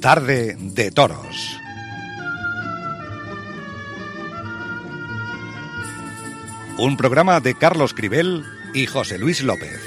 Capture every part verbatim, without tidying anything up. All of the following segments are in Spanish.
Tarde de Toros. Un programa de Carlos Cribel y José Luis López.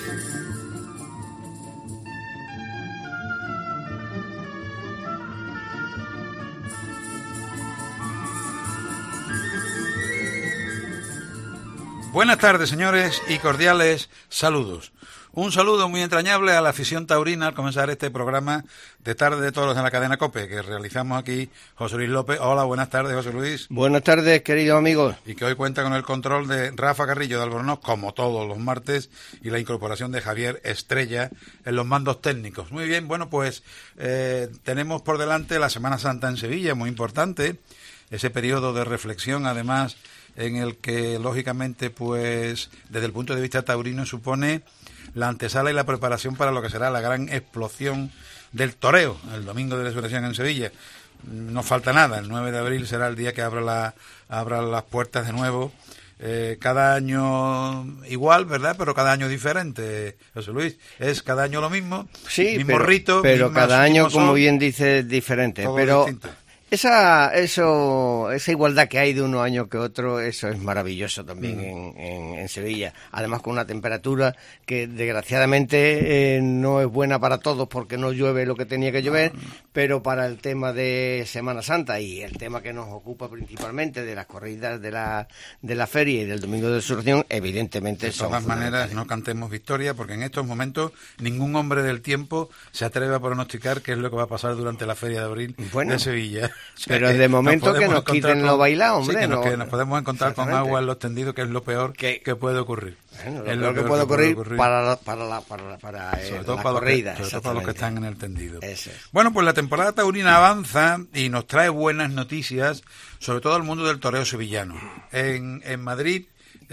Buenas tardes, señores, y cordiales saludos. Un saludo muy entrañable a la afición taurina al comenzar este programa de Tarde de Toros en la cadena COPE que realizamos aquí José Luis López. Hola, buenas tardes, José Luis. Buenas tardes, queridos amigos. Y que hoy cuenta con el control de Rafa Carrillo de Albornoz, como todos los martes, y la incorporación de Javier Estrella en los mandos técnicos. Muy bien, bueno, pues eh, tenemos por delante la Semana Santa en Sevilla, muy importante, ese periodo de reflexión, además, en el que, lógicamente, pues, desde el punto de vista taurino, supone la antesala y la preparación para lo que será la gran explosión del toreo, el domingo de resurrección en Sevilla. No falta nada, el nueve de abril será el día que abra, la, abra las puertas de nuevo. Eh, cada año igual, ¿verdad? Pero cada año diferente, José Luis. Es cada año lo mismo, sí, mismo pero, rito, pero mismas, cada año, mismo como sol, bien dices, diferente. Pero distinto. Esa, eso, esa igualdad que hay de uno año que otro, eso es maravilloso también mm. en, en, en Sevilla. Además con una temperatura que desgraciadamente eh, no es buena para todos porque no llueve lo que tenía que llover, mm. pero para el tema de Semana Santa y el tema que nos ocupa principalmente de las corridas de la, de la feria y del Domingo de Resurrección, evidentemente de todas maneras no cantemos victoria porque en estos momentos ningún hombre del tiempo se atreve a pronosticar qué es lo que va a pasar durante la feria de abril bueno. de Sevilla. O sea, pero de momento que nos quiten con, lo bailado, hombre. Sí, que, no, nos, que nos podemos encontrar con agua en los tendidos, que es lo peor que, que puede ocurrir. Bueno, lo, es lo peor que, puede, que ocurrir puede ocurrir para, para la, para, para, para sobre todo la para corrida. Los que, sobre todo para los que están en el tendido. Eso es. Bueno, pues la temporada taurina avanza y nos trae buenas noticias, sobre todo al mundo del toreo sevillano. En, en Madrid...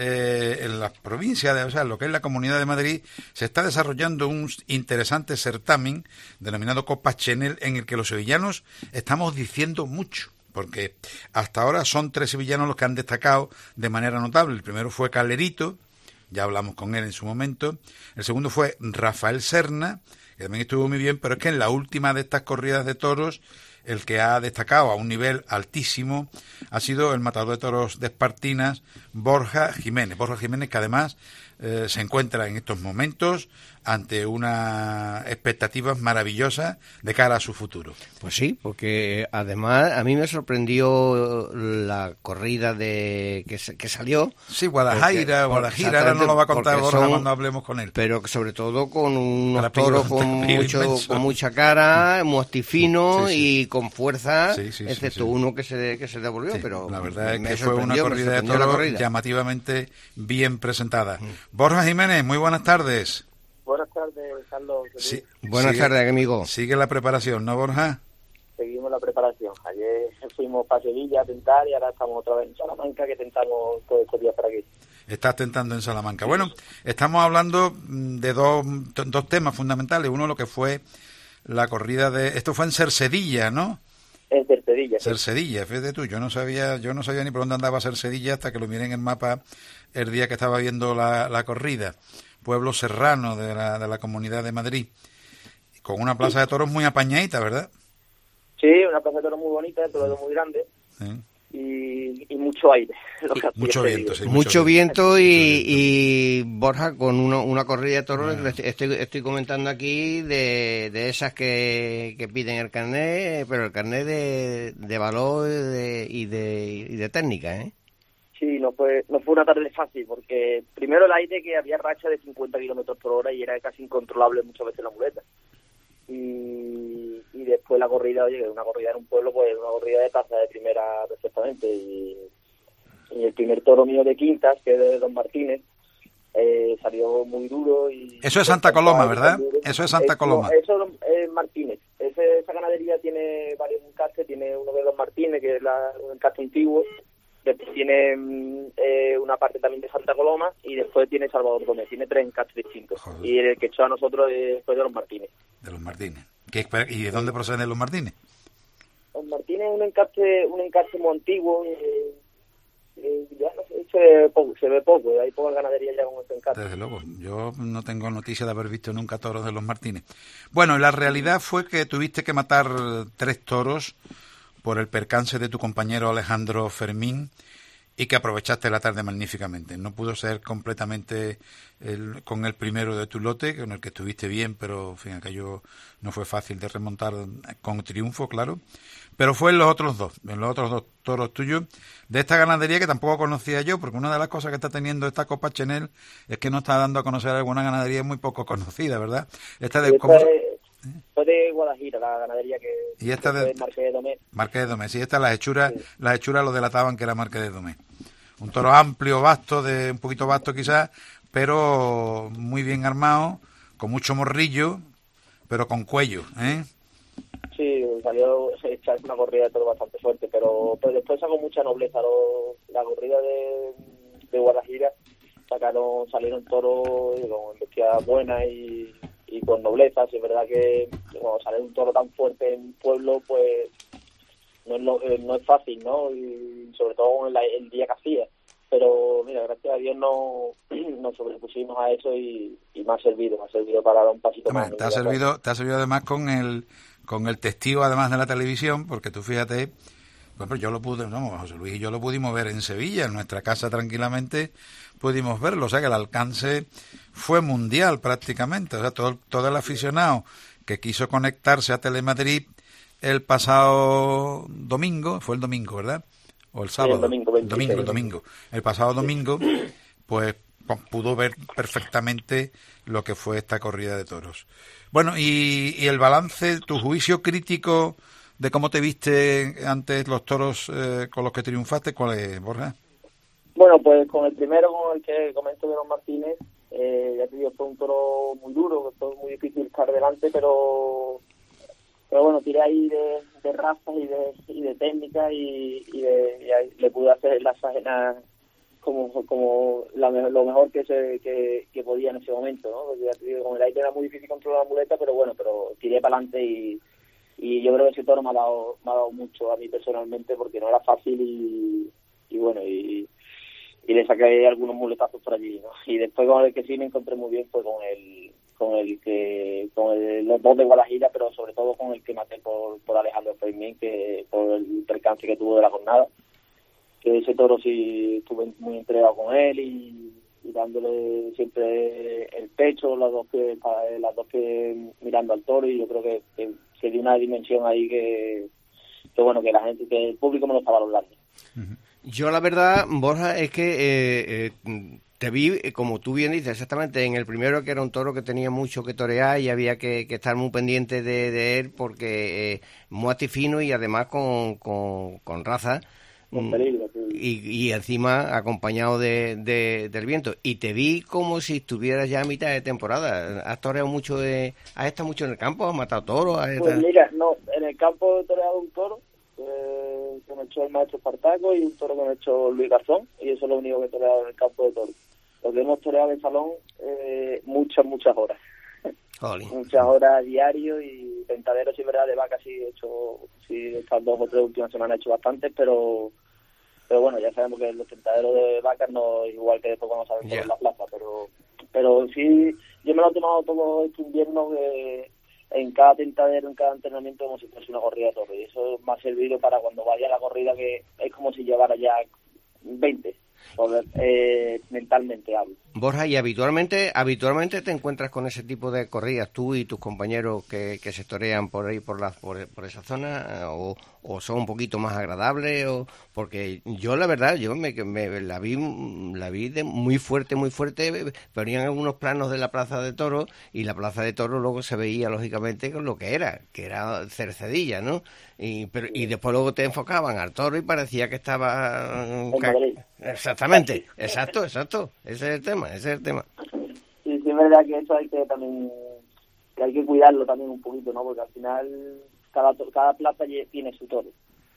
Eh, en la provincia, de, o sea, lo que es la Comunidad de Madrid, se está desarrollando un interesante certamen denominado Copa Chenel, en el que los sevillanos estamos diciendo mucho, porque hasta ahora son tres sevillanos los que han destacado de manera notable. El primero fue Calerito, ya hablamos con él en su momento. El segundo fue Rafael Serna, que también estuvo muy bien, pero es que en la última de estas corridas de toros, el que ha destacado a un nivel altísimo ha sido el matador de toros de Espartinas, Borja Jiménez. Borja Jiménez, que además eh, se encuentra en estos momentos ante una expectativas maravillosas de cara a su futuro. Pues sí, porque además a mí me sorprendió la corrida de que, que salió. Sí, Guadalajara, Guadalajara, ahora no lo va a contar Borja son, cuando hablemos con él. Pero sobre todo con unos toros con, mucho, con mucha cara, muy actifino sí, sí. y con fuerza, sí, sí, excepto sí, sí. uno que se, que se devolvió. Sí, pero la verdad es que fue una corrida de toros corrida. llamativamente bien presentada. Mm. Borja Jiménez, muy buenas tardes. Buenas tardes, Carlos. Sí, buenas sigue, tardes, amigo. Sigue la preparación, ¿no, Borja? Seguimos la preparación. Ayer fuimos para Sevilla a tentar y ahora estamos otra vez en Salamanca, que tentamos todos estos días para aquí. Estás tentando en Salamanca. Bueno, estamos hablando de dos, dos temas fundamentales. Uno, lo que fue la corrida de... Esto fue en Cercedilla, ¿no? En Cercedilla. Cercedilla, sí. Fíjate tú, yo no sabía yo no sabía ni por dónde andaba Cercedilla hasta que lo miré en el mapa el día que estaba viendo la, la corrida. Pueblo serrano de la, de la Comunidad de Madrid, con una plaza sí. de toros muy apañadita, ¿verdad? Sí, una plaza de toros muy bonita, de toros muy grande sí. y, y mucho aire. Y mucho viento, sí, mucho, mucho viento, viento y, y Borja, con uno, una corrida de toros, bueno. estoy, estoy comentando aquí de, de esas que, que piden el carnet, pero el carnet de, de valor de, y, de, y de técnica, ¿eh? Sí, no fue no fue una tarde fácil, porque primero el aire, que había racha de cincuenta kilómetros por hora y era casi incontrolable muchas veces la muleta. Y, y después la corrida, oye, una corrida en un pueblo, pues una corrida de taza de primera perfectamente. Y, y el primer toro mío de quintas, que es de Don Martínez, eh, salió muy duro. Y eso es Santa Coloma, ¿verdad? Eso es Santa Coloma. Eso, eso es Martínez. Ese, esa ganadería tiene varios encastes, tiene uno de Don Martínez, que es la, un encaste antiguo. Después tiene eh, una parte también de Santa Coloma y después tiene Salvador Gómez, tiene tres encastes distintos. Joder. Y el que echó a nosotros fue de los Martínez. De los Martínez. ¿Qué, ¿Y de dónde proceden los Martínez? Los Martínez es un encaste, un encaste muy antiguo, eh, eh, ya no sé, se ve poco, se ve poco, hay pocas ganaderías ya con este encargo. Desde luego, yo no tengo noticia de haber visto nunca toros de los Martínez. Bueno, la realidad fue que tuviste que matar tres toros por el percance de tu compañero Alejandro Fermín y que aprovechaste la tarde magníficamente. No pudo ser completamente el, con el primero de tu lote, con el que estuviste bien, pero en fin, aquello no fue fácil de remontar con triunfo, claro. Pero fue en los otros dos, en los otros dos toros tuyos, de esta ganadería que tampoco conocía yo, porque una de las cosas que está teniendo esta Copa Chenel es que no está dando a conocer alguna ganadería muy poco conocida, ¿verdad? Esta de... ¿cómo? Fue de Guadalajara, la ganadería que... Y esta de... Marqués de Domé. Marqués de Domé, sí, esta las hechuras, sí. las hechuras lo delataban que era Marqués de Domé. Un toro amplio, vasto, de un poquito vasto quizás, pero muy bien armado, con mucho morrillo, pero con cuello, ¿eh? Sí, salió echar una corrida de toro bastante fuerte, pero, pero después sacó mucha nobleza. Lo, la corrida de, de Guadalajara sacaron, salieron toros con bestias buenas y, y con nobleza. Sí, es verdad que cuando sale un toro tan fuerte en un pueblo, pues no es, lo, no es fácil, ¿no? Y sobre todo en la, el día que hacía. Pero mira, gracias a Dios no nos sobrepusimos a eso y, y me ha servido, me ha servido para dar un pasito Hombre, más. Te ha servido, te ha servido además con el con el testigo además de la televisión, porque tú fíjate, bueno, yo lo pude, no, José Luis y yo lo pudimos ver en Sevilla, en nuestra casa tranquilamente pudimos verlo, o sea que el alcance fue mundial prácticamente, o sea, todo, todo el aficionado que quiso conectarse a Telemadrid el pasado domingo, fue el domingo, ¿verdad? O el sábado, sí, el domingo, veintiséis. domingo, el domingo, el pasado domingo, pues pudo ver perfectamente lo que fue esta corrida de toros. Bueno, y, y el balance, tu juicio crítico de cómo te viste antes los toros eh, con los que triunfaste, ¿cuál es, Borja? Bueno, pues con el primero, con el que comento de los Martínez, eh, ya te digo, fue un toro muy duro, fue muy difícil estar delante, pero pero bueno, tiré ahí de, de raza y de, y de técnica y, y, de, y ahí le pude hacer las faenas como como la, lo mejor que se que, que podía en ese momento, ¿no? Porque ya te digo, con el aire era muy difícil controlar la muleta, pero bueno, pero tiré para adelante y, y yo creo que ese toro me ha dado me ha dado mucho a mí personalmente porque no era fácil y, y bueno, y, y le saqué algunos muletazos por allí, ¿no? Y después con el que sí me encontré muy bien fue con el con el que con el, los dos de Guadalajara, pero sobre todo con el que maté por, por Alejandro Fermín, que por el percance que tuvo de la jornada. Que ese toro sí estuve muy entregado con él y, y dándole siempre el pecho, las dos que las dos que mirando al toro, y yo creo que, que se dio una dimensión ahí que, que bueno, que la gente, que el público me lo estaba valorando. Yo la verdad, Borja, es que eh, eh, te vi, como tú bien dices, exactamente en el primero, que era un toro que tenía mucho que torear y había que, que estar muy pendiente de, de él porque eh, muy fino y además con, con, con raza. Con peligro, sí. Y, y encima acompañado de, de, del viento. Y te vi como si estuvieras ya a mitad de temporada. ¿Has toreado mucho? De, ¿Has estado mucho en el campo? ¿Has matado toros? ¿Has Pues estado... mira, no, en el campo he toreado un toro eh, que me echó el maestro Espartaco y un toro que me echó Luis Garzón, y eso es lo único que he toreado en el campo de toros. Lo que hemos toreado en salón, eh, muchas, muchas horas. Jolín. Muchas horas a diario, y tentaderos, sí, verdad, de vaca sí he hecho, sí, estas dos o tres últimas semanas he hecho bastantes, pero pero bueno, ya sabemos que los tentaderos de vacas no es igual que después cuando salen yeah. en la plaza, pero pero sí, yo me lo he tomado todo este invierno que en cada tentadero, en cada entrenamiento, como si fuese una corrida de toros, y eso me ha servido para cuando vaya a la corrida, que es como si llevara ya veinte, poder, eh, mentalmente hablo. Borja, ¿y habitualmente habitualmente te encuentras con ese tipo de corridas, tú y tus compañeros que, que se torean por ahí, por la, por, por esa zona, o, o son un poquito más agradables? O porque yo la verdad, yo me, me la vi la vi de muy fuerte, muy fuerte, venían algunos planos de la Plaza de Toros, y la Plaza de Toros luego se veía lógicamente con lo que era, que era Cercedilla, ¿no? Y, pero, y después luego te enfocaban al toro y parecía que estaba... En Madrid. Exactamente, exacto, exacto, ese es el tema, ese es el tema. Sí, sí, es verdad que eso hay que también, que hay que cuidarlo también un poquito, ¿no? Porque al final cada cada plaza tiene su toro,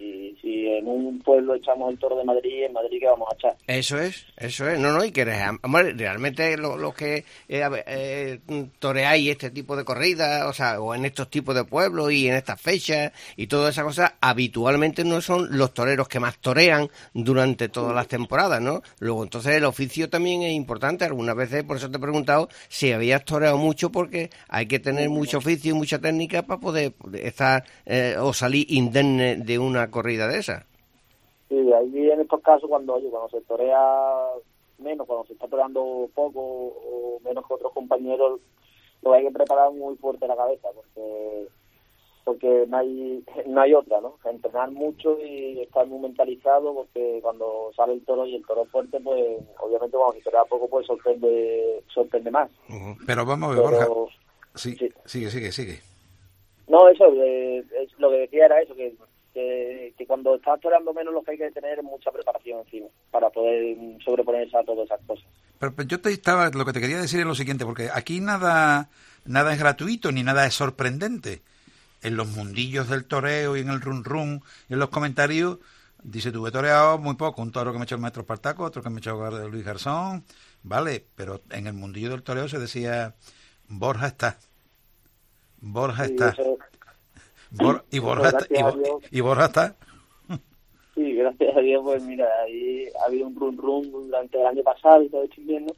Y si en un pueblo echamos el toro de Madrid, en Madrid, ¿qué vamos a echar? Eso es, eso es. No, no, y que hombre, realmente los lo que eh, eh, toreáis este tipo de corridas, o sea, o en estos tipos de pueblos y en estas fechas y todas esas cosas, habitualmente no son los toreros que más torean durante todas las temporadas, ¿no? Luego, entonces, el oficio también es importante. Algunas veces, por eso te he preguntado si habías toreado mucho, porque hay que tener mucho oficio y mucha técnica para poder estar eh, o salir indemne de una corrida de esa. Sí, ahí en estos casos cuando oye, cuando se torea menos, cuando se está toreando poco o menos que otros compañeros, lo hay que preparar muy fuerte la cabeza, porque porque no hay no hay otra, ¿no? Entrenar mucho y estar muy mentalizado, porque cuando sale el toro y el toro fuerte, pues obviamente cuando se torea poco, pues sorprende sorprende más. Uh-huh. Pero vamos a ver, Pero, Borja. Sí, sí, sigue, sigue, sigue. No, eso, eh, es, lo que decía era eso, que Que, que cuando estás toreando menos lo que hay que tener es mucha preparación encima para poder sobreponerse a todas esas cosas. Pero, pero yo te estaba, lo que te quería decir es lo siguiente, porque aquí nada nada es gratuito ni nada es sorprendente. En los mundillos del toreo y en el run run y en los comentarios, dice, tuve toreado muy poco, un toro que me echó el maestro Espartaco, otro que me echó Luis Garzón, vale, pero en el mundillo del toreo se decía, Borja está, Borja sí, está. Eso... Bor y, Borja está, y, Bo y Borja está. Sí, gracias a Dios, pues mira, ahí ha habido un run run durante el año pasado y todo este invierno,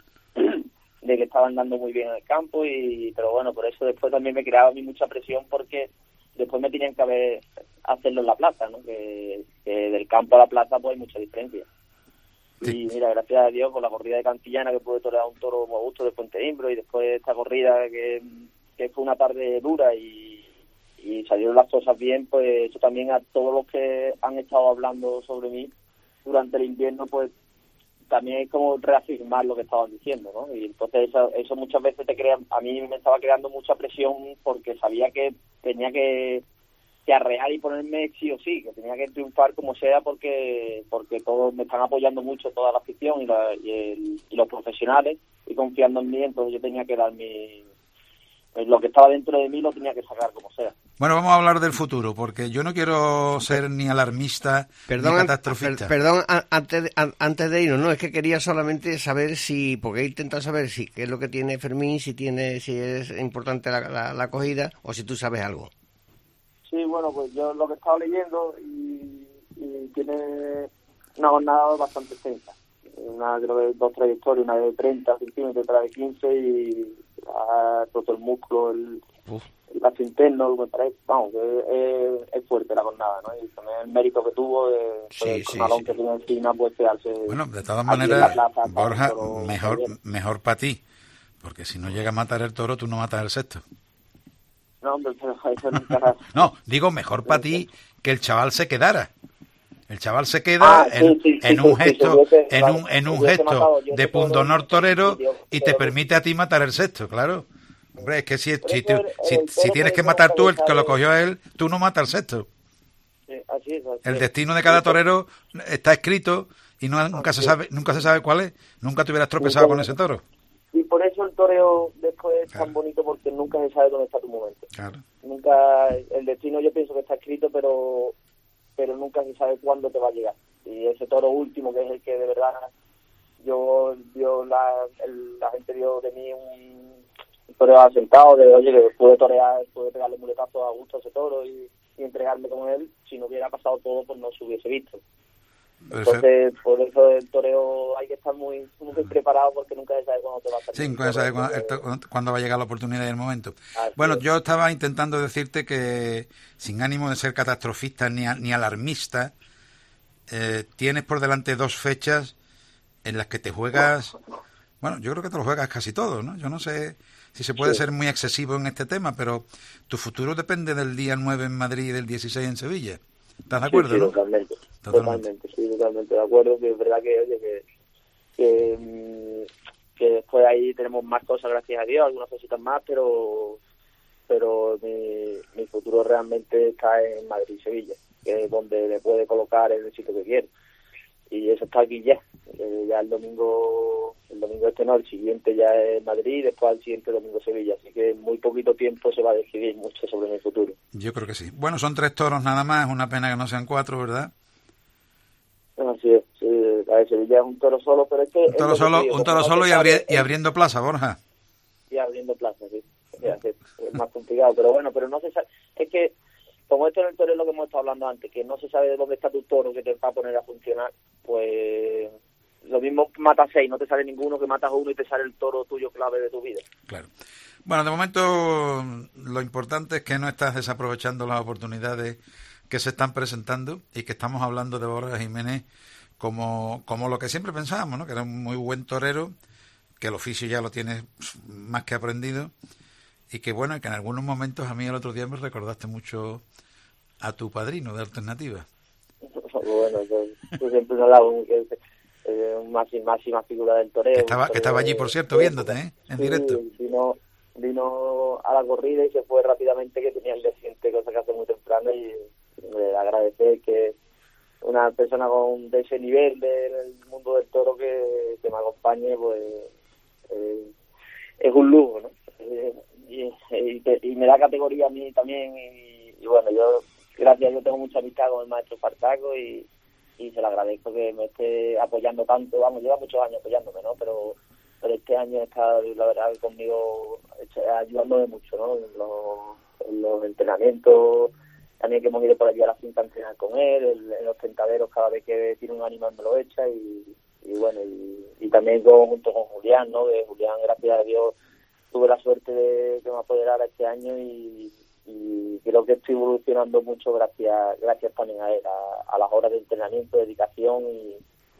de que estaban dando muy bien en el campo, y pero bueno, por eso después también me creaba a mí mucha presión, porque después me tenían que haber hacerlo en la plaza, ¿no? Que, que del campo a la plaza pues hay mucha diferencia. Sí. Y mira, gracias a Dios, con la corrida de Cantillana, que pude torear un toro muy a gusto de Puente Imbro, y después esta corrida que, que fue una tarde dura y y salieron las cosas bien, pues eso también a todos los que han estado hablando sobre mí durante el invierno, pues también es como reafirmar lo que estaban diciendo, ¿no? Y entonces eso, eso muchas veces te crea, a mí me estaba creando mucha presión, porque sabía que tenía que, que arrear y ponerme sí o sí, que tenía que triunfar como sea, porque porque todos me están apoyando mucho, toda la afición y, la, y, el, y los profesionales, y confiando en mí, entonces yo tenía que dar mi... lo que estaba dentro de mí lo tenía que sacar como sea. Bueno, vamos a hablar del futuro, porque yo no quiero ser ni alarmista perdón, ni catastrofista. Per, perdón, a, antes, de, a, antes de irnos, no, es que quería solamente saber si, porque he intentado saber si qué es lo que tiene Fermín, si tiene, si es importante la, la, la acogida, o si tú sabes algo. Sí, bueno, pues yo lo que he estado leyendo, y, y tiene una jornada bastante extensa. Una, creo que dos trayectorias, una de treinta centímetros, otra de quince, y ha roto el músculo, el, el lazo interno, me parece, vamos, es, es fuerte la jornada, ¿no? Y también el mérito que tuvo de, sí, el sí, cornalón sí. que tiene encima, pues quedarse. Bueno, de todas maneras, plaza, Borja, pero, mejor mejor para ti, porque si no llega a matar el toro, tú no matas el sexto. No, hombre, pero eso nunca... No, digo, mejor para ti que el chaval se quedara. El chaval se queda ah, en, sí, sí, en sí, un sí, gesto, sí, hubiese, en un, en un gesto matado, de pundonor torero, yo, y te permite a ti matar el sexto, claro. Hombre, es que si, si, tú, el, si, el si tienes que matar tú el que lo cogió a él, tú no matas el sexto. Sí, así es, así el es. destino de cada torero está escrito y no, nunca se sabe nunca se sabe cuál es. Nunca te hubieras tropezado con ese toro. Y por eso el toreo después es claro. tan bonito, porque nunca se sabe dónde está tu momento. Claro. Nunca, el destino yo pienso que está escrito, pero pero nunca se sabe cuándo te va a llegar. Y ese toro último, que es el que de verdad yo, yo la, el, la gente dio de mí un, un toreo asentado, de oye, que pude torear, pude pegarle muletazo a gusto a ese toro y, y entregarme con él. Si no hubiera pasado todo, pues no se hubiese visto. Entonces, por eso el toreo hay que estar muy, muy preparado, porque nunca se sabe cuándo te va a salir. Sí, nunca se sabe cuándo, el, cuándo va a llegar la oportunidad y el momento. Así bueno, es. yo estaba intentando decirte que, sin ánimo de ser catastrofista ni, a, ni alarmista, eh, tienes por delante dos fechas en las que te juegas... Bueno, yo creo que te lo juegas casi todo, ¿no? Yo no sé si se puede sí. ser muy excesivo en este tema, pero tu futuro depende del día nueve en Madrid y del dieciséis en Sevilla. ¿Estás de acuerdo? Sí, sí, ¿no? totalmente, totalmente. Totalmente, sí, totalmente de acuerdo. Que es verdad que, oye, que, que, que después ahí tenemos más cosas, gracias a Dios, algunas cositas más, pero pero mi, mi futuro realmente está en Madrid y Sevilla, que es donde le puede colocar en el sitio que quiero. Y eso está aquí ya. Eh, ya el domingo el domingo este no, el siguiente ya es Madrid y después al siguiente domingo Sevilla, así que en muy poquito tiempo se va a decidir mucho sobre mi futuro. Yo creo que sí. Bueno, son tres toros nada más, es una pena que no sean cuatro, ¿verdad? Así es, sí, la de Sevilla es un toro solo, pero es que... Un toro solo, digo, un toro solo y, abri- y abriendo plaza, Borja. Y abriendo plaza, sí. Es, es más complicado, pero bueno, pero no se sabe... Es que, como esto en el toro es lo que hemos estado hablando antes, que no se sabe de dónde está tu toro que te va a poner a funcionar, pues... Lo mismo matas seis, no te sale ninguno, que matas uno y te sale el toro tuyo clave de tu vida. Claro. Bueno, de momento lo importante es que no estás desaprovechando las oportunidades que se están presentando y que estamos hablando de Borja Jiménez como, como lo que siempre pensábamos, ¿no? Que era un muy buen torero, que el oficio ya lo tienes más que aprendido y que bueno, que en algunos momentos a mí el otro día me recordaste mucho a tu padrino de Alternativa. Bueno, tú, tú siempre me hablabas que eh, máxima, máxima figura del toreo. Que estaba, que estaba allí, por cierto, viéndote, ¿eh? En sí, directo. Vino, vino a la corrida y se fue rápidamente, que tenía el desciente, cosa que hace muy temprano, y le agradecer que una persona con de ese nivel del mundo del toro que, que me acompañe, pues eh, es un lujo, ¿no? Eh, y, y, y me da categoría a mí también, y, y bueno, yo, gracias, yo tengo mucha amistad con el maestro Espartaco y y se le agradezco que me esté apoyando tanto, vamos, lleva muchos años apoyándome, ¿no? Pero pero este año está, la verdad, conmigo, ayudándome mucho, ¿no? En los, en los entrenamientos, también que hemos ido por allí a la finca a entrenar con él, en, en los tentaderos cada vez que tiene un animal me lo echa, y, y bueno, y, y también con, junto con Julián, ¿no? Que Julián, gracias a Dios, tuve la suerte de que me apoderara este año, y y creo que estoy evolucionando mucho gracias gracias también a él, a, a las horas de entrenamiento, dedicación y,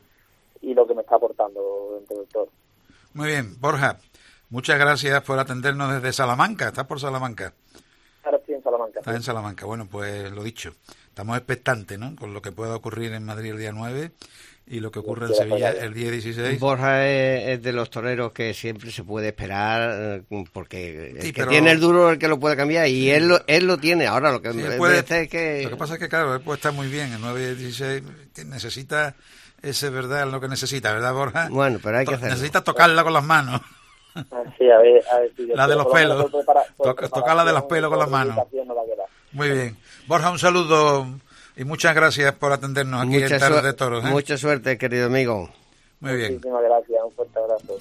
y lo que me está aportando dentro del toro. Muy bien, Borja, muchas gracias por atendernos desde Salamanca. ¿Estás por Salamanca? Ahora estoy en Salamanca. Estás en Salamanca. Bueno, pues lo dicho, estamos expectantes, ¿no? Con lo que pueda ocurrir en Madrid el día nueve y lo que ocurre en Sevilla el día dieciséis. Borja es, es de los toreros que siempre se puede esperar, porque el sí, que pero... tiene el duro es el que lo puede cambiar, y él lo, él lo tiene. Ahora lo que sí, me puede... es que... Lo que pasa es que, claro, él puede estar muy bien, el nueve y dieciséis necesita ese, ¿verdad? Lo que necesita, ¿verdad, Borja? Bueno, pero hay que hacerlo. Necesita tocarla con las manos. Sí, a ver, a ver si la de los pelos. Prepara, Toca, tocarla de los pelos con las manos. No muy bien. Borja, un saludo y muchas gracias por atendernos aquí mucha en Tarde de Toros. ¿eh? Mucha suerte, querido amigo. Muy bien. Muchísimas gracias, un fuerte abrazo.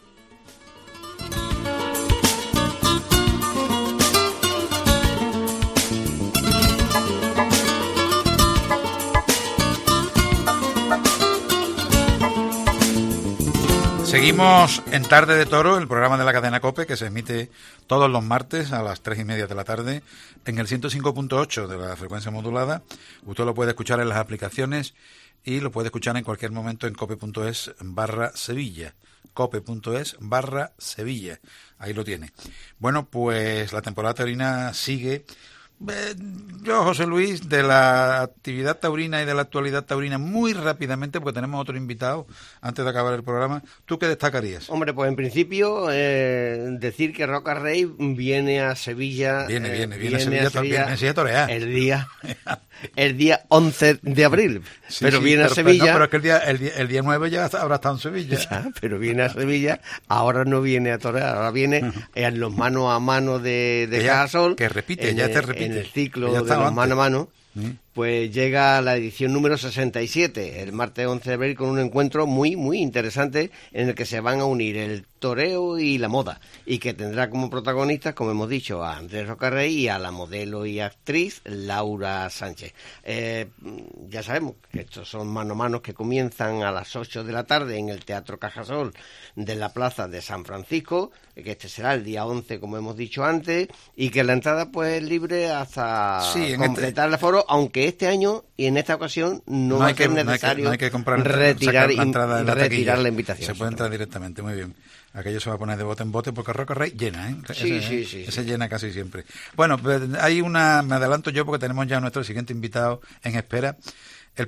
Seguimos en Tarde de Toro, el programa de la cadena COPE, que se emite todos los martes a las tres y media de la tarde en el ciento cinco punto ocho de la frecuencia modulada. Usted lo puede escuchar en las aplicaciones y lo puede escuchar en cualquier momento en cope.es barra Sevilla. cope.es barra Sevilla. Ahí lo tiene. Bueno, pues la temporada taurina sigue. Eh, yo, José Luis, de la actividad taurina y de la actualidad taurina, muy rápidamente, porque tenemos otro invitado antes de acabar el programa, ¿tú qué destacarías? Hombre, pues en principio eh, decir que Roca Rey viene a Sevilla. Viene, viene, eh, viene, viene a Sevilla, a Sevilla, viene a Sevilla a torear. El día, el día once de abril. Sí, pero sí, viene pero, a Sevilla. No, pero es que el día, el día, el día nueve ya habrá estado en Sevilla. Ya, pero viene a Sevilla, ahora no viene a torear, ahora viene uh-huh. en los mano a mano de, de Cajasol. Que repite, en, ya te repite. En el ciclo de los antes. mano a mano. ¿Sí? Pues llega la edición número sesenta y siete, el martes once de abril, con un encuentro muy, muy interesante en el que se van a unir el toreo y la moda, y que tendrá como protagonistas, como hemos dicho, a Andrés Rocarrey y a la modelo y actriz Laura Sánchez. Eh, ya sabemos que estos son mano a mano que comienzan a las ocho de la tarde en el Teatro Cajasol de la Plaza de San Francisco, que este será el día once, como hemos dicho antes, y que la entrada pues es libre hasta sí, completar este... el aforo, aunque este año y en esta ocasión no, no va hay a ser que, necesario no hay que, no hay que comprar, retirar, la, entrada de la, retirar la invitación. Se puede entrar directamente, muy bien. Aquello se va a poner de bote en bote porque Roca Rey llena, ¿eh? Sí, ese, sí, ¿eh? sí. Ese sí. llena casi siempre. Bueno, hay una, me adelanto yo porque tenemos ya a nuestro siguiente invitado en espera. El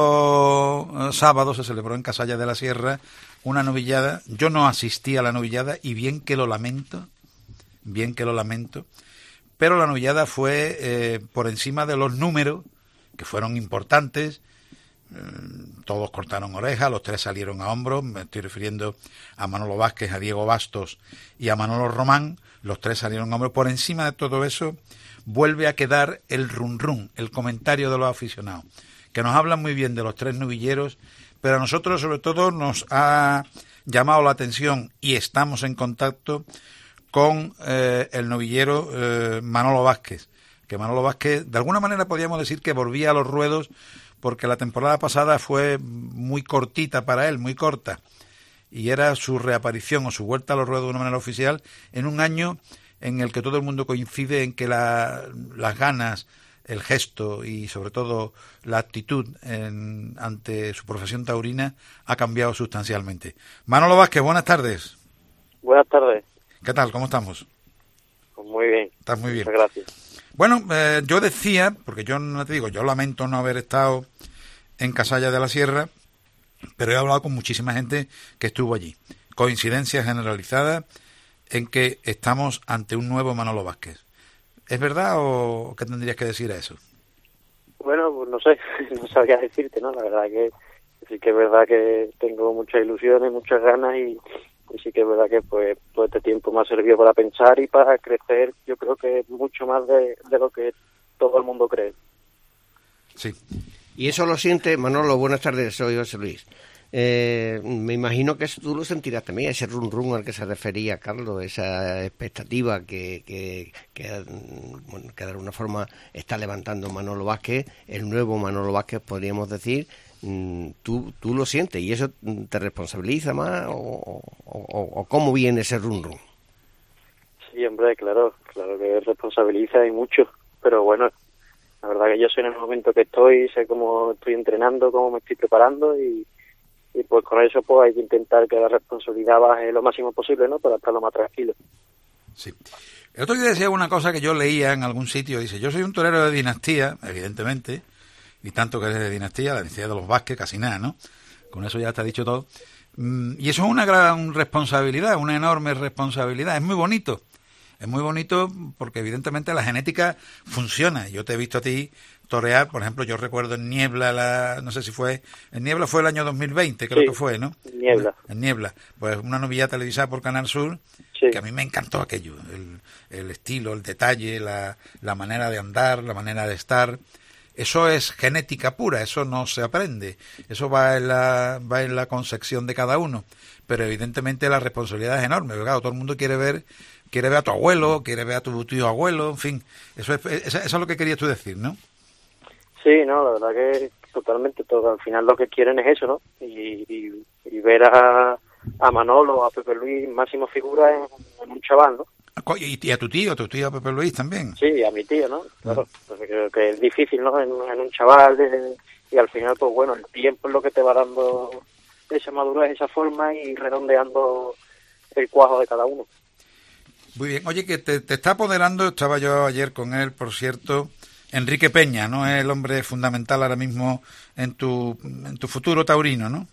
pasado sábado se celebró en Casalla de la Sierra una novillada. Yo no asistí a la novillada y bien que lo lamento, bien que lo lamento, pero la novillada fue eh, por encima de los números, que fueron importantes, todos cortaron orejas, los tres salieron a hombros, me estoy refiriendo a Manolo Vázquez, a Diego Bastos y a Manolo Román, los tres salieron a hombros. Por encima de todo eso vuelve a quedar el run run, el comentario de los aficionados, que nos hablan muy bien de los tres novilleros, pero a nosotros sobre todo nos ha llamado la atención y estamos en contacto con eh, el novillero eh, Manolo Vázquez, que Manolo Vázquez de alguna manera podríamos decir que volvía a los ruedos, porque la temporada pasada fue muy cortita para él, muy corta, y era su reaparición o su vuelta a los ruedos de una manera oficial en un año en el que todo el mundo coincide en que la, las ganas, el gesto y sobre todo la actitud en, ante su profesión taurina ha cambiado sustancialmente. Manolo Vázquez, buenas tardes. Buenas tardes. ¿Qué tal? ¿Cómo estamos? Pues muy bien. Estás muy bien. Muchas gracias. Bueno, eh, yo decía, porque yo no te digo, yo lamento no haber estado en Casalla de la Sierra, pero he hablado con muchísima gente que estuvo allí. Coincidencia generalizada en que estamos ante un nuevo Manolo Vázquez. ¿Es verdad o qué tendrías que decir a eso? Bueno, pues no sé, no sabría decirte, ¿no? La verdad que sí que es verdad que tengo muchas ilusiones, muchas ganas y, y sí que es verdad que pues todo este tiempo me ha servido para pensar y para crecer, yo creo que mucho más de, de lo que todo el mundo cree. Sí. Y eso lo siente, Manolo, buenas tardes, soy José Luis. Eh, me imagino que eso tú lo sentirás también, ese run run al que se refería Carlos, esa expectativa que, que, que, bueno, que de alguna forma está levantando Manolo Vázquez, el nuevo Manolo Vázquez, podríamos decir. Tú, tú lo sientes y eso te responsabiliza más o, o, o, o cómo viene ese run run. Sí, hombre, claro, claro que responsabiliza y mucho, pero bueno, la verdad que yo sé en el momento que estoy, sé cómo estoy entrenando, cómo me estoy preparando y y pues con eso pues hay que intentar que la responsabilidad baje lo máximo posible, ¿no? Para estar lo más tranquilo. Sí. El otro día decía una cosa que yo leía en algún sitio, dice, yo soy un torero de dinastía, evidentemente, y tanto que eres de dinastía, la dinastía de los Vázquez, casi nada, ¿no? Con eso ya está dicho todo. Y eso es una gran responsabilidad, una enorme responsabilidad, es muy bonito. Es muy bonito porque evidentemente la genética funciona. Yo te he visto a ti torear, por ejemplo, yo recuerdo en Niebla, la, no sé si fue, en Niebla fue el año dos mil veinte, creo sí, que fue, ¿no? Niebla. En Niebla, pues una novilla televisada por Canal Sur, sí. Que a mí me encantó aquello, el, el estilo, el detalle, la, la manera de andar, la manera de estar. Eso es genética pura, eso no se aprende, eso va en la, va en la concepción de cada uno, pero evidentemente la responsabilidad es enorme, porque claro, todo el mundo quiere ver quiere ver a tu abuelo, quiere ver a tu tío abuelo, en fin, eso es, eso es lo que querías tú decir, ¿no? Sí, no, la verdad que totalmente, todo, al final lo que quieren es eso, ¿no? Y, y, y ver a, a Manolo, a Pepe Luis, máximo figura en, en un chaval, ¿no? Y, y a tu tío, a tu tío Pepe Luis también. Sí, a mi tío, ¿no? Claro, pues creo que es difícil, ¿no? En, en un chaval, eh, y al final, pues bueno, el tiempo es lo que te va dando esa madurez, esa forma y redondeando el cuajo de cada uno. Muy bien. Oye, que te, te está apoderando, estaba yo ayer con él, por cierto, Enrique Peña, ¿no? Es el hombre fundamental ahora mismo en tu, en tu futuro taurino, ¿no?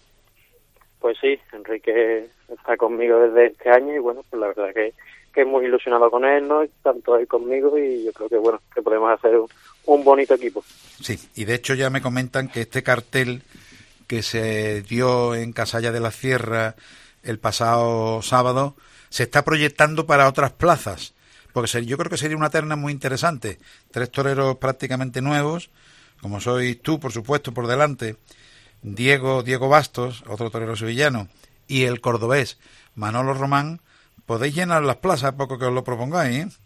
Pues sí, Enrique está conmigo desde este año y bueno, pues la verdad que, que es muy ilusionado con él, ¿no? Tanto él conmigo y yo creo que bueno, que podemos hacer un, un bonito equipo. Sí, y de hecho ya me comentan que este cartel que se dio en Casalla de la Sierra el pasado sábado se está proyectando para otras plazas, porque yo creo que sería una terna muy interesante. Tres toreros prácticamente nuevos, como sois tú, por supuesto, por delante, Diego, Diego Bastos, otro torero sevillano, y el cordobés Manolo Román. Podéis llenar las plazas, poco que os lo propongáis, ¿eh?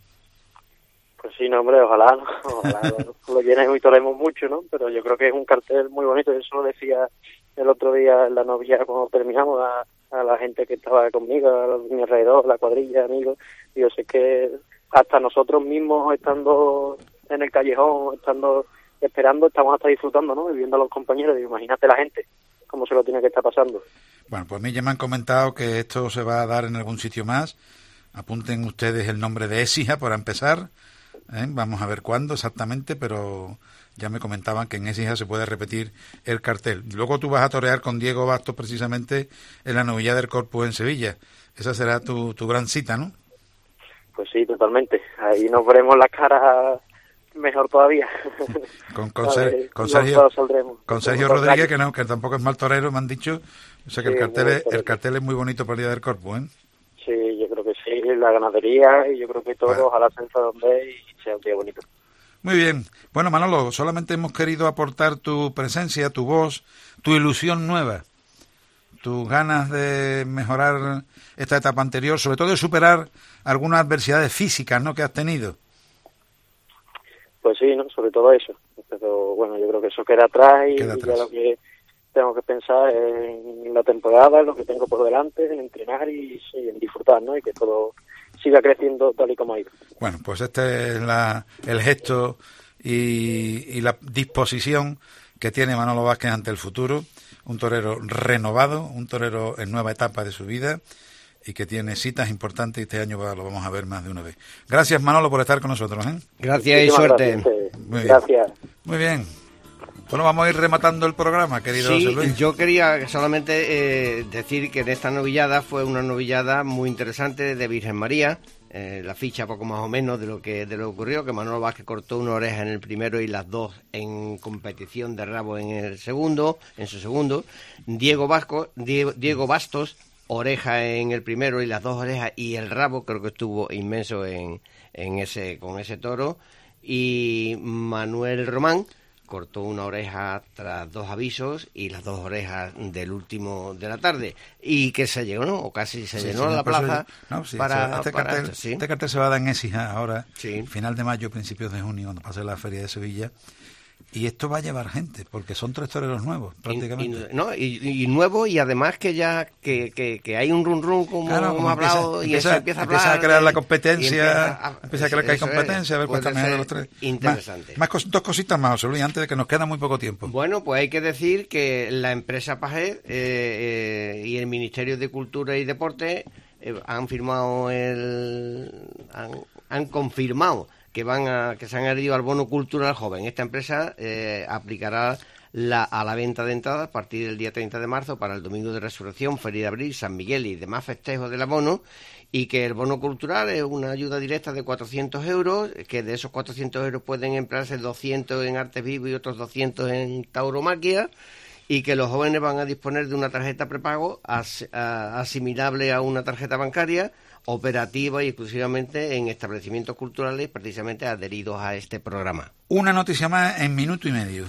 Pues sí, no, hombre, ojalá, ¿no? Ojalá lo, lo llenemos y toremos mucho, ¿no? Pero yo creo que es un cartel muy bonito, eso lo decía el otro día en la novilla cuando terminamos a a la gente que estaba conmigo, a mi alrededor, la cuadrilla, amigos, y yo sé que hasta nosotros mismos estando en el callejón, estando esperando, estamos hasta disfrutando, ¿no? Y viendo a los compañeros, y imagínate la gente, cómo se lo tiene que estar pasando. Bueno, pues a mí ya me han comentado que esto se va a dar en algún sitio más. Apunten ustedes el nombre de Écija para empezar, ¿eh? Vamos a ver cuándo exactamente, pero ya me comentaban que en Écija se puede repetir el cartel. Luego tú vas a torear con Diego Bastos precisamente en la novilla del Corpus en Sevilla. Esa será tu, tu gran cita, ¿no? Pues sí, totalmente. Ahí nos veremos las caras mejor todavía. Con, con, A Ser- ver, con los Sergio, dos saldremos. con Sergio Los Rodríguez, gallos. que no, que tampoco es mal torero, me han dicho. O sea que Sí, el cartel muy es, el torero. cartel es muy bonito para el Día del Corpus, ¿eh? Sí, yo creo que sí, la ganadería y yo creo que todo, Bueno. ojalá se redondee y sea un día bonito. Muy bien. Bueno, Manolo, solamente hemos querido aportar tu presencia, tu voz, tu ilusión nueva, tus ganas de mejorar esta etapa anterior, sobre todo de superar algunas adversidades físicas, ¿no?, que has tenido. Pues sí, ¿no? Sobre todo eso. Pero bueno, yo creo que eso queda atrás y, Queda y atrás. ya lo que tengo que pensar es en la temporada, en lo que tengo por delante, en entrenar y sí, en disfrutar, ¿no? Y que todo siga creciendo tal y como ha ido. Bueno, pues este es la, el gesto y, y la disposición que tiene Manolo Vázquez ante el futuro, un torero renovado, un torero en nueva etapa de su vida y que tiene citas importantes y este año va- lo vamos a ver más de una vez. Gracias, Manolo, por estar con nosotros, ¿eh? Gracias y Muchísimas suerte. gracias a ustedes. Muy bien. Gracias. Muy bien. Bueno, vamos a ir rematando el programa, querido José Sí, Luis. yo quería solamente eh, decir que en esta novillada fue una novillada muy interesante de Virgen María. Eh, la ficha poco más o menos de lo que de lo que ocurrió, que Manolo Vázquez cortó una oreja en el primero y las dos en competición de rabo en el segundo, en su segundo. Diego Vasco, Diego, Diego Bastos, oreja en el primero y las dos orejas y el rabo, creo que estuvo inmenso en, en ese con ese toro. Y Manuel Román cortó una oreja tras dos avisos y las dos orejas del último de la tarde y que se llenó, o casi se Sí, llenó sí, la por eso plaza yo- no, sí, para, este, para cartel, esto, sí. este cartel se va a dar en Écija ahora, Sí. final de mayo, principios de junio, cuando pase la Feria de Sevilla. Y esto va a llevar gente, porque son tres toreros nuevos, prácticamente. Y, y- no, y, y nuevo, y además que ya que, que, que hay un run run como Claro, hemos como hablado empieza, y eso empieza, empieza a empieza hablar a crear la de- competencia, y empieza a- empieza a creer que hay eso es, competencia, a ver cuál puede está mejor de ser los tres. interesante. Más, más cos- dos cositas más, José Luis, antes de que nos queda muy poco tiempo. Bueno, pues hay que decir que la empresa Pajé eh, eh, y el Ministerio de Cultura y Deporte eh, han firmado el han, han confirmado que van a que se han adherido al bono cultural joven. Esta empresa eh, aplicará la, a la venta de entradas a partir del día treinta de marzo para el Domingo de Resurrección, Feria de Abril, San Miguel y demás festejos del abono, y que el bono cultural es una ayuda directa de cuatrocientos euros, que de esos cuatrocientos euros pueden emplearse doscientos en arte vivo y otros doscientos en tauromaquia, y que los jóvenes van a disponer de una tarjeta prepago as, a, asimilable a una tarjeta bancaria, operativa y exclusivamente en establecimientos culturales precisamente adheridos a este programa. Una noticia más en minuto y medio.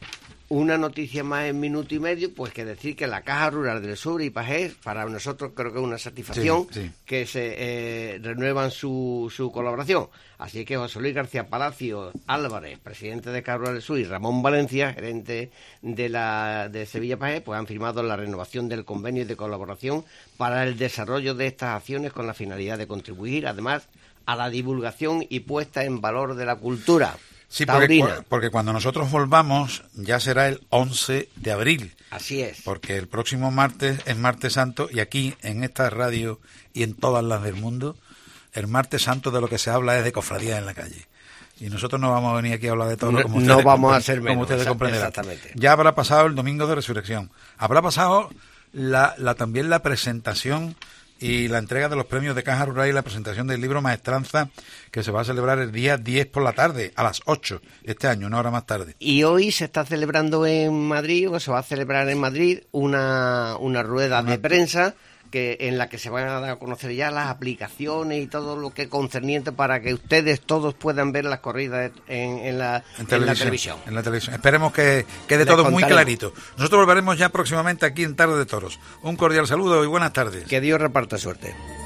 Una noticia más en minuto y medio, pues que decir que la Caja Rural del Sur y Pajés, para nosotros creo que es una satisfacción Sí, sí. que se eh, renuevan su, su colaboración. Así que José Luis García Palacio Álvarez, presidente de Caja Rural del Sur, y Ramón Valencia, gerente de la de Sevilla Pajés, pues han firmado la renovación del convenio de colaboración para el desarrollo de estas acciones con la finalidad de contribuir, además, a la divulgación y puesta en valor de la cultura. Sí, porque, taurina. porque cuando nosotros volvamos ya será el once de abril, Así es. porque el próximo martes es Martes Santo y aquí en esta radio y en todas las del mundo, el Martes Santo de lo que se habla es de cofradías en la calle. Y nosotros no vamos a venir aquí a hablar de todo No- como no ustedes, vamos a compren- ser como menos, ustedes exa- comprenderán. exactamente. Ya habrá pasado el Domingo de Resurrección. Habrá pasado la, la también la presentación y la entrega de los premios de Caja Rural y la presentación del libro Maestranza, que se va a celebrar el día diez por la tarde, a las ocho este año, una hora más tarde. Y hoy se está celebrando en Madrid, o se va a celebrar en Madrid, una, una rueda de prensa que en la que se van a dar a conocer ya las aplicaciones y todo lo que es concerniente para que ustedes todos puedan ver las corridas en, en, la, En en la televisión, televisión. en la televisión. Esperemos que quede Les todo muy contaremos. clarito. Nosotros volveremos ya próximamente aquí en Tarde de Toros. Un cordial saludo y buenas tardes. Que Dios reparta suerte.